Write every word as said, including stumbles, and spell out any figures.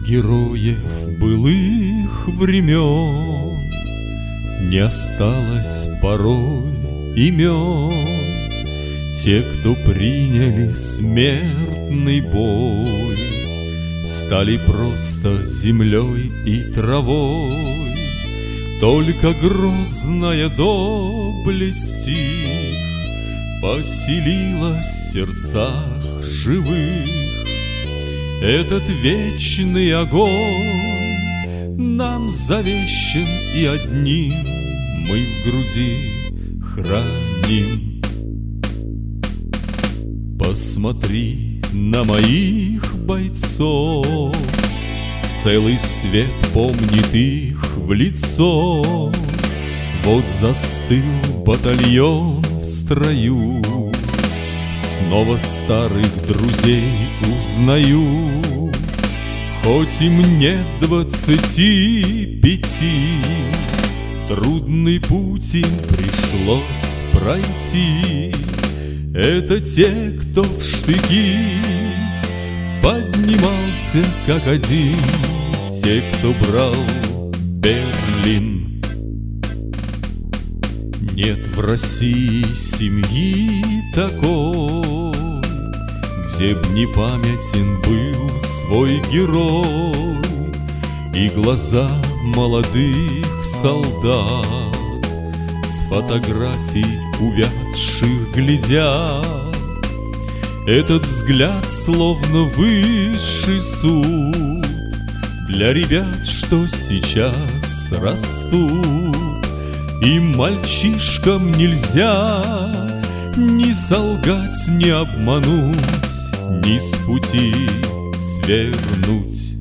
Героев былых времен не осталось порой имен. Те, кто приняли смертный бой, стали просто землей и травой. Только грозная доблесть их поселилась в сердцах живых. Этот вечный огонь нам завещен, и одним мы в груди храним. Посмотри на моих бойцов, целый свет помнит их в лицо. Вот застыл батальон в строю, снова старых друзей узнаю. Хоть им нет двадцати пяти, трудный путь им пришлось пройти. Это те, кто в штыки поднимался как один, те, кто брал Берлин. Нет в России семьи такой, где б не памятен был свой герой, и глаза молодых солдат с фотографий увядших глядят. Этот взгляд словно высший суд для ребят, что сейчас растут. И мальчишкам нельзя ни солгать, ни обмануть, ни с пути свернуть.